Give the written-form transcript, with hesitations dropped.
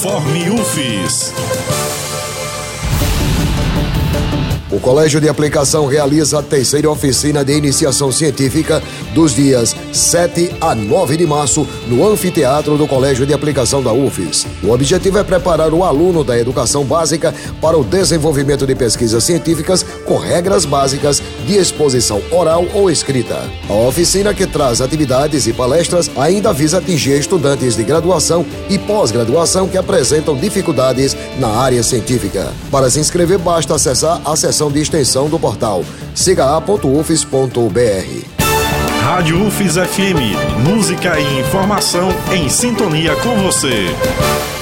Informe UFES. O Colégio de Aplicação realiza a terceira oficina de iniciação científica dos dias 7 a 9 de março no anfiteatro do Colégio de Aplicação da UFES. O objetivo é preparar o aluno da educação básica para o desenvolvimento de pesquisas científicas com regras básicas de exposição oral ou escrita. A oficina, que traz atividades e palestras, ainda visa atingir estudantes de graduação e pós-graduação que apresentam dificuldades na área científica. Para se inscrever, basta acessar a seção de extensão do portal siga.ufes.br. Rádio UFES FM, música e informação em sintonia com você.